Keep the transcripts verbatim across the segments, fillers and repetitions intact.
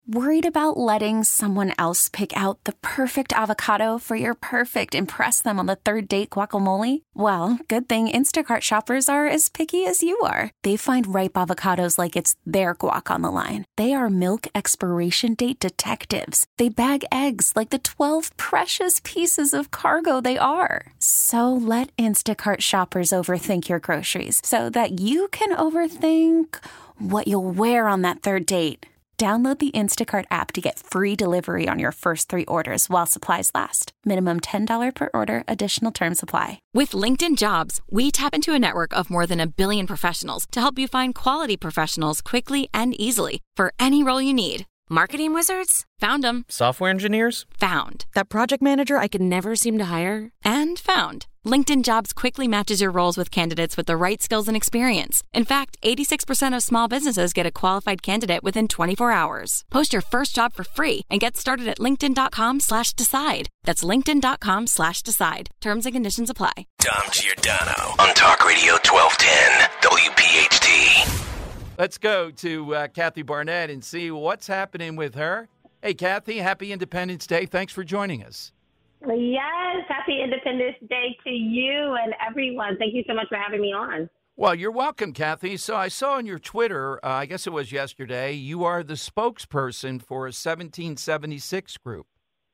Worried about letting someone else pick out the perfect avocado for your perfect impress them on the third date guacamole? Well, good thing Instacart shoppers are as picky as you are. They find ripe avocados like it's their guac on the line. They are milk expiration date detectives. They bag eggs like the twelve precious pieces of cargo they are. So let Instacart shoppers overthink your groceries so that you can overthink what you'll wear on that third date. Download the Instacart app to get free delivery on your first three orders while supplies last. Minimum ten dollars per order. Additional terms apply. With LinkedIn Jobs, we tap into a network of more than a billion professionals to help you find quality professionals quickly and easily for any role you need. Marketing wizards? Found them. Software engineers? Found. That project manager I could never seem to hire? And found. LinkedIn Jobs quickly matches your roles with candidates with the right skills and experience. In fact, eighty-six percent of small businesses get a qualified candidate within twenty-four hours. Post your first job for free and get started at linkedin.com slash decide. That's linkedin.com slash decide. Terms and conditions apply. Dom Giordano on Talk Radio twelve ten W P H T. Let's go to uh, Kathy Barnett and see what's happening with her. Hey, Kathy, happy Independence Day. Thanks for joining us. Yes, happy Independence Day to you and everyone. Thank you so much for having me on. Well, you're welcome, Kathy. So I saw on your Twitter, uh, I guess it was yesterday, you are the spokesperson for a seventeen seventy-six group.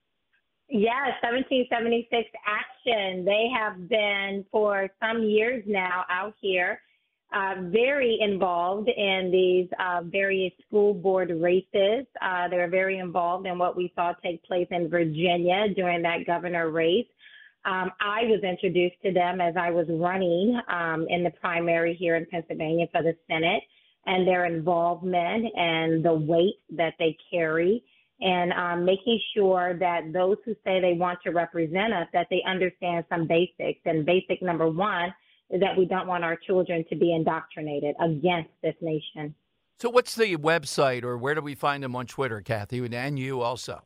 Yes, seventeen seventy-six Action. They have been for some years now out here. Uh, very involved in these uh, various school board races. Uh, they were very involved in what we saw take place in Virginia during that governor race. Um, I was introduced to them as I was running um, in the primary here in Pennsylvania for the Senate, and their involvement and the weight that they carry, and um, making sure that those who say they want to represent us, that they understand some basics. And basic number one is that we don't want our children to be indoctrinated against this nation. So what's the website, or where do we find them on Twitter, Kathy, and you also?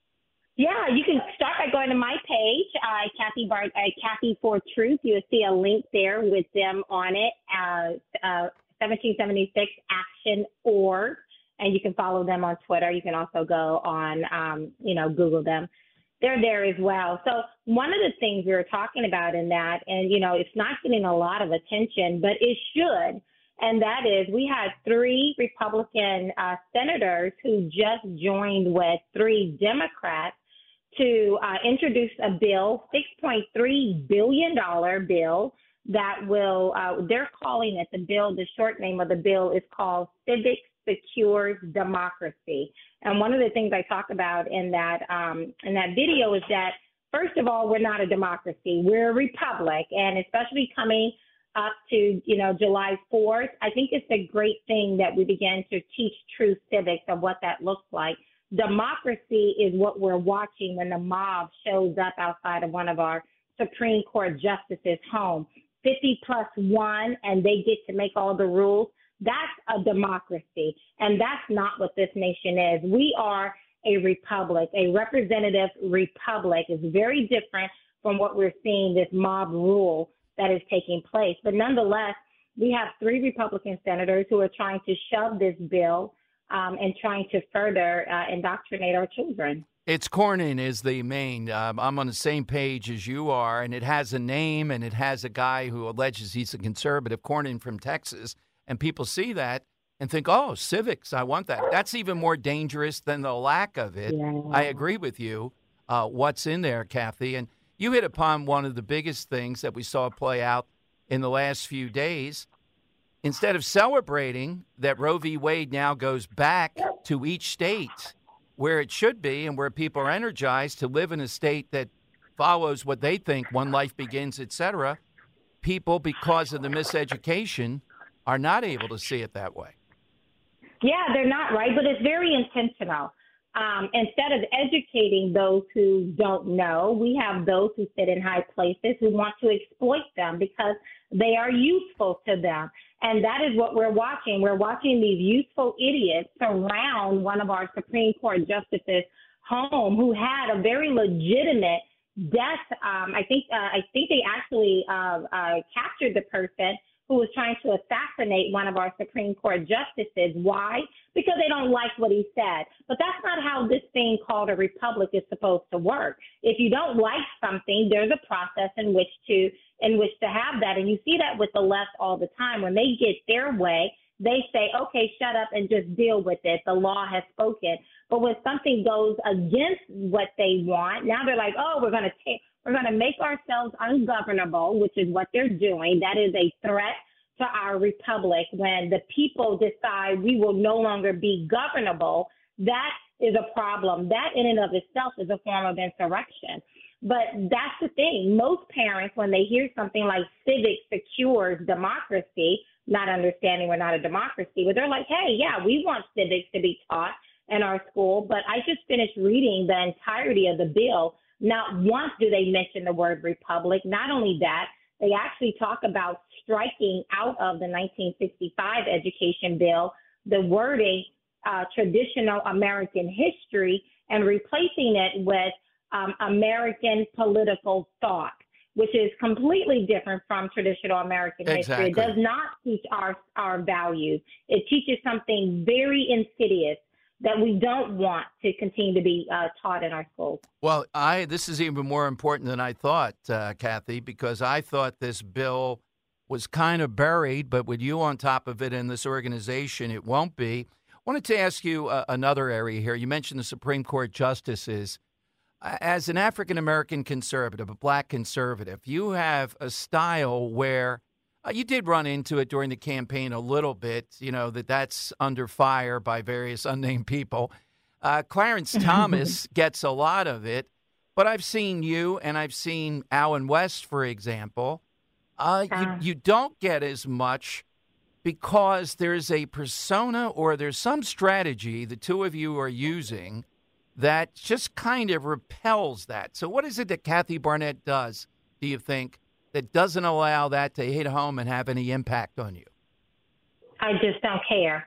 Yeah, you can start by going to my page, uh, Kathy Bar- uh, Kathy for Truth. You'll see a link there with them on it, uh, uh, seventeen seventy-six Action Org, and you can follow them on Twitter. You can also go on, um, you know, Google them. They're there as well. So one of the things we were talking about in that, and, you know, it's not getting a lot of attention, but it should, and that is we had three Republican uh, senators who just joined with three Democrats to uh, introduce a bill, six point three billion dollars bill that will, uh, they're calling it the bill, the short name of the bill is called Civic Secures Democracy. And one of the things I talk about in that um, in that video is that, first of all, we're not a democracy. We're a republic. And especially coming up to, you know, July fourth, I think it's a great thing that we begin to teach true civics of what that looks like. Democracy is what we're watching when the mob shows up outside of one of our Supreme Court justices' home. fifty plus one, and they get to make all the rules. That's a democracy, and that's not what this nation is. We are a republic, a representative republic. It's very different from what we're seeing, this mob rule that is taking place. But nonetheless, we have three Republican senators who are trying to shove this bill um, and trying to further uh, indoctrinate our children. It's Cornyn is the main. Um, I'm on the same page as you are, and it has a name, and it has a guy who alleges he's a conservative, Cornyn from Texas. And people see that and think, oh, civics, I want that. That's even more dangerous than the lack of it. Yeah. I agree with you. Uh, what's in there, Kathy? And you hit upon one of the biggest things that we saw play out in the last few days. Instead of celebrating that Roe v. Wade now goes back to each state where it should be and where people are energized to live in a state that follows what they think, one life begins, et cetera, people, because of the miseducation, are not able to see it that way. Yeah, they're not, right? But it's very intentional. Um, instead of educating those who don't know, we have those who sit in high places who want to exploit them because they are useful to them. And that is what we're watching. We're watching these useful idiots surround one of our Supreme Court justices' home who had a very legitimate death. Um, I think uh, I think they actually uh, uh, captured the person who was trying to assassinate one of our Supreme Court justices. Why? Because they don't like what he said. But that's not how this thing called a republic is supposed to work. If you don't like something, there's a process in which to in which to have that. And you see that with the left all the time. When they get their way, they say, okay, shut up and just deal with it. The law has spoken. But when something goes against what they want, now they're like, oh, we're going to take, we're going to make ourselves ungovernable, which is what they're doing. That is a threat to our republic. When the people decide we will no longer be governable, that is a problem. That in and of itself is a form of insurrection. But that's the thing. Most parents, when they hear something like civics secures democracy, not understanding we're not a democracy, but they're like, hey, yeah, we want civics to be taught in our school. But I just finished reading the entirety of the bill. Not once do they mention the word republic. Not only that, they actually talk about striking out of the nineteen sixty-five education bill the wording uh, traditional American history and replacing it with um, American political thought, which is completely different from traditional American Exactly. history. It does not teach our, our values. It teaches something very insidious that we don't want to continue to be uh, taught in our schools. Well, I this is even more important than I thought, uh, Kathy, because I thought this bill was kind of buried, but with you on top of it in this organization, it won't be. I wanted to ask you uh, another area here. You mentioned the Supreme Court justices. As an African-American conservative, a black conservative, you have a style where uh, you did run into it during the campaign a little bit, you know, that that's under fire by various unnamed people. Uh, Clarence Thomas gets a lot of it, but I've seen you and I've seen Allen West, for example. Uh, you, you don't get as much because there's a persona or there's some strategy the two of you are using that just kind of repels that. So what is it that Kathy Barnett does, do you think, that doesn't allow that to hit home and have any impact on you? I just don't care.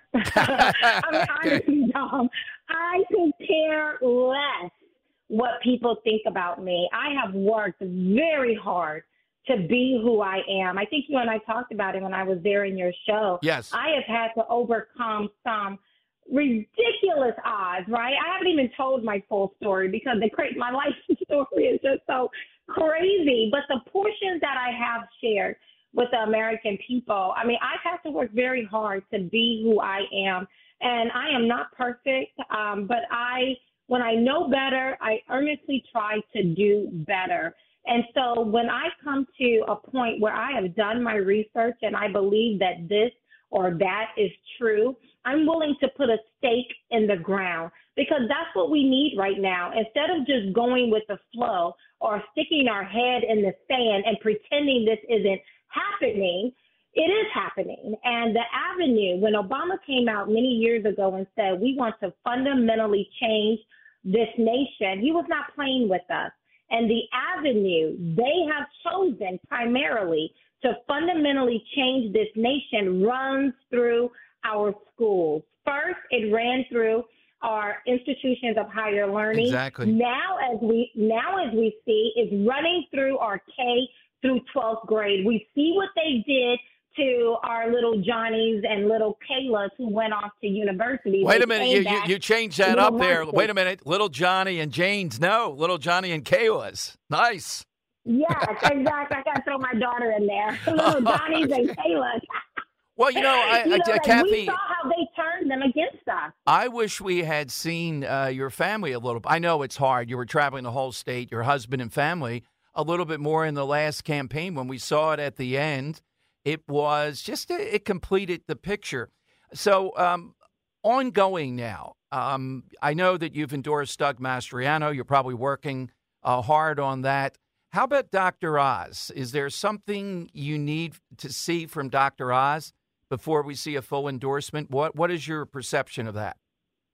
I mean, honestly, Dom, I could care less what people think about me. I have worked very hard to be who I am. I think you and I talked about it when I was there in your show. Yes. I have had to overcome some ridiculous odds, right? I haven't even told my full story because the my life story is just so crazy. But the portions that I have shared with the American people, I mean, I've had to work very hard to be who I am. And I am not perfect, um, but I, when I know better, I earnestly try to do better. And so when I come to a point where I have done my research and I believe that this or that is true, I'm willing to put a stake in the ground because that's what we need right now. Instead of just going with the flow or sticking our head in the sand and pretending this isn't happening, it is happening. And the avenue, when Obama came out many years ago and said, we want to fundamentally change this nation, he was not playing with us. And the avenue they have chosen primarily to fundamentally change this nation runs through our schools. First, it ran through our institutions of higher learning. Exactly. Now, as we now as we see, is running through our K through twelfth grade. We see what they did to our little Johnnies and little Kaylas who went off to university. Wait They a minute, came you, you back you changed that to up there. university. Wait a minute, little Johnny and Jane's. No, little Johnny and Kayla's. Nice. Yes, exactly. I got to throw my daughter in there. Little Johnnies and Kaylas. Well, you know, I, you I, know, like Kathy, we saw how they turned them against us. I wish we had seen uh, your family a little. I know it's hard. You were traveling the whole state, your husband and family, a little bit more in the last campaign. When we saw it at the end, it was just, it completed the picture. So um, ongoing now, um, I know that you've endorsed Doug Mastriano. You're probably working uh, hard on that. How about Doctor Oz? Is there something you need to see from Doctor Oz before we see a full endorsement? What What is your perception of that?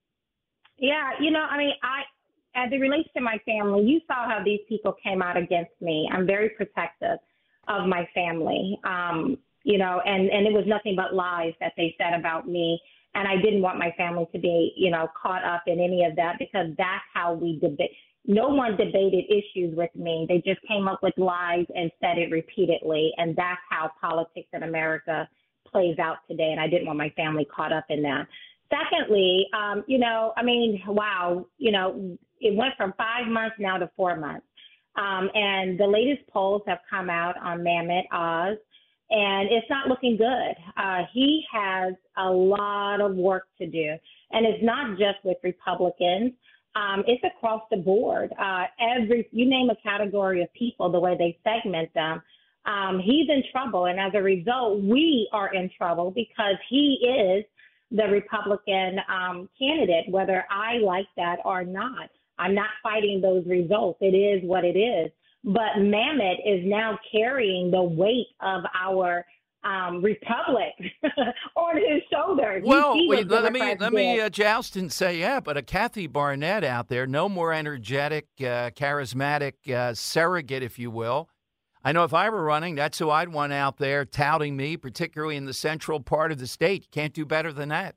Yeah, you know, I mean, I as it relates to my family, you saw how these people came out against me. I'm very protective of my family, um, you know, and, and it was nothing but lies that they said about me. And I didn't want my family to be, you know, caught up in any of that because that's how we debate. no one debated issues with me. They just came up with lies and said it repeatedly. And that's how politics in America plays out today. And I didn't want my family caught up in that. Secondly, um, you know, I mean, wow, you know, it went from five months now to four months. Um, and the latest polls have come out on Mehmet Oz, and it's not looking good. Uh, he has a lot of work to do. And it's not just with Republicans. Um, it's across the board. Uh, every you name a category of people, the way they segment them, um, he's in trouble. And as a result, we are in trouble because he is the Republican um, candidate, whether I like that or not. I'm not fighting those results. It is what it is. But Mehmet is now carrying the weight of our um, republic on his shoulders. Well, wait, let me let me uh, joust and say, yeah, but a Kathy Barnett out there, no more energetic, uh, charismatic uh, surrogate, if you will. I know if I were running, that's who I'd want out there touting me, particularly in the central part of the state. You can't do better than that.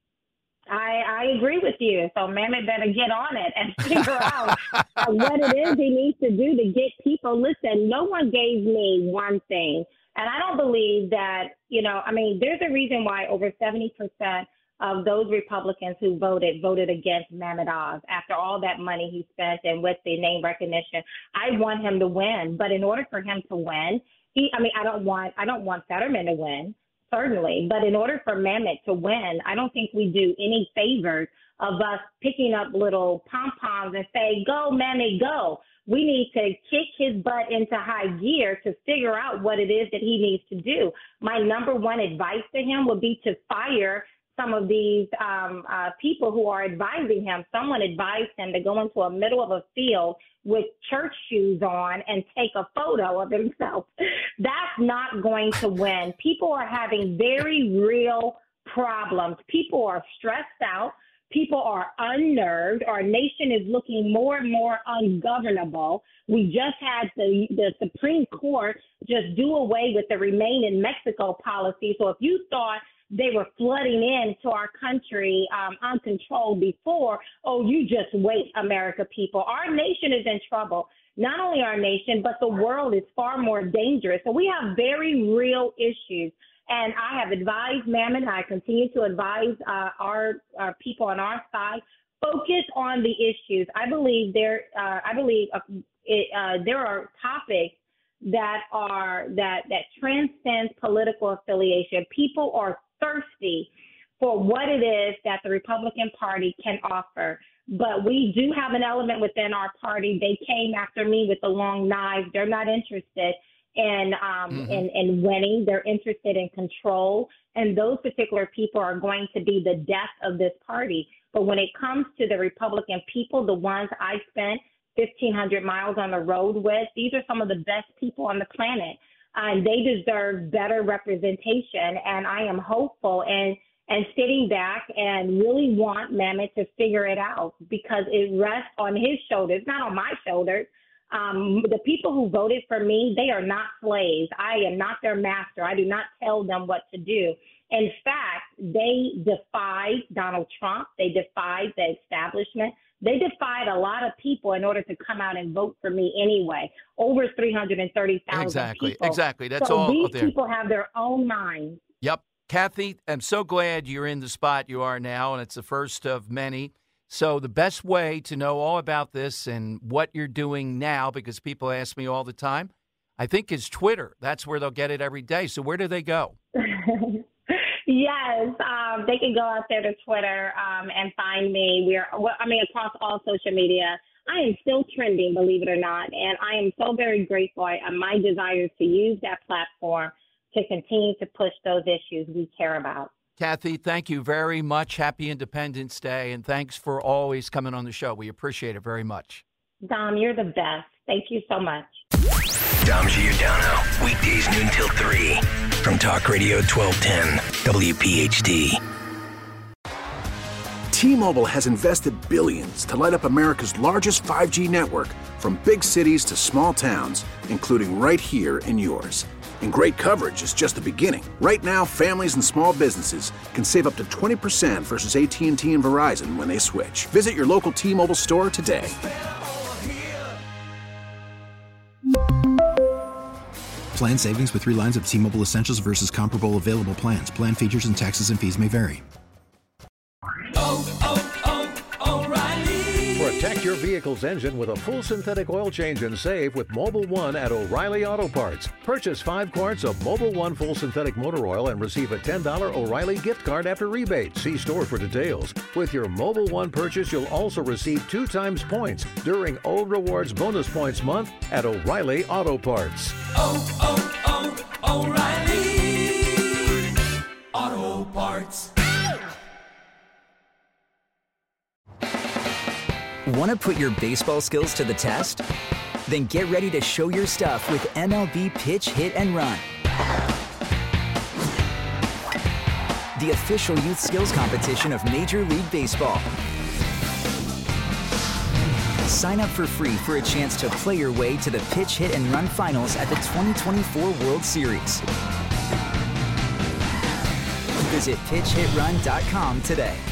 I, I agree with you. So Mehmet better get on it and figure out uh, what it is he needs to do to get people. Listen, no one gave me one thing. And I don't believe that, you know, I mean, there's a reason why over seventy percent of those Republicans who voted, voted against Mehmet Oz after all that money he spent and with the name recognition. I want him to win. But in order for him to win, he, I mean, I don't want, I don't want Fetterman to win. Certainly. But in order for Mehmet to win, I don't think we do any favors of us picking up little pom-poms and say, go, Mehmet, go. We need to kick his butt into high gear to figure out what it is that he needs to do. My number one advice to him would be to fire some of these um, uh, people who are advising him. Someone advised him to go into the middle of a field with church shoes on and take a photo of himself. That's not going to win. People are having very real problems. People are stressed out. People are unnerved. Our nation is looking more and more ungovernable. We just had the, the Supreme Court just do away with the Remain in Mexico policy. So if you thought they were flooding into our country um, uncontrolled before, oh, you just wait, America people. Our nation is in trouble. Not only our nation, but the world is far more dangerous. So we have very real issues. And I have advised Mehmet, and I continue to advise uh, our, our people on our side, focus on the issues. I believe there, uh, I believe uh, it, uh, there are topics that are that that transcends political affiliation. People are thirsty for what it is that the Republican Party can offer. But we do have an element within our party. They came after me with the long knives. They're not interested in, um, mm-hmm. in, in winning. They're interested in control. And those particular people are going to be the death of this party. But when it comes to the Republican people, the ones I spent fifteen hundred miles on the road with, these are some of the best people on the planet. Uh, and they deserve better representation. And I am hopeful and, and sitting back and really want Mehmet to figure it out because it rests on his shoulders, not on my shoulders. Um, the people who voted for me, they are not slaves. I am not their master. I do not tell them what to do. In fact, they defied Donald Trump. They defied the establishment. They defied a lot of people in order to come out and vote for me anyway. Over three hundred thirty thousand exactly, people. Exactly, That's so all these there. people have their own minds. Yep. Kathy, I'm so glad you're in the spot you are now, and it's the first of many. So the best way to know all about this and what you're doing now, because people ask me all the time, I think is Twitter. That's where they'll get it every day. So where do they go? Yes, um, they can go out there to Twitter um, and find me. We're, well, I mean, across all social media. I am still trending, believe it or not, and I am so very grateful. I, my desire is to use that platform to continue to push those issues we care about. Kathy, thank you very much. Happy Independence Day, and thanks for always coming on the show. We appreciate it very much. Dom, you're the best. Thank you so much. Dom Giordano, weekdays noon till three from Talk Radio twelve ten W P H D. T-Mobile has invested billions to light up America's largest five G network, from big cities to small towns, including right here in yours. And great coverage is just the beginning. Right now, families and small businesses can save up to twenty percent versus A T and T and Verizon when they switch. Visit your local T-Mobile store today. Plan savings with three lines of T-Mobile Essentials versus comparable available plans. Plan features and taxes and fees may vary. Oh, oh, oh, O'Reilly. Protect your vehicle's engine with a full synthetic oil change and save with Mobil one at O'Reilly Auto Parts. Purchase five quarts of Mobil one full synthetic motor oil and receive a ten dollars O'Reilly gift card after rebate. See store for details. With your Mobil one purchase, you'll also receive two times points during O Rewards Bonus Points Month at O'Reilly Auto Parts. Oh, oh, oh, O'Reilly Auto Parts. Want to put your baseball skills to the test? Then get ready to show your stuff with M L B Pitch, Hit, and Run. The official youth skills competition of Major League Baseball. Sign up for free for a chance to play your way to the Pitch, Hit, and Run finals at the twenty twenty-four World Series. Visit pitch hit run dot com today.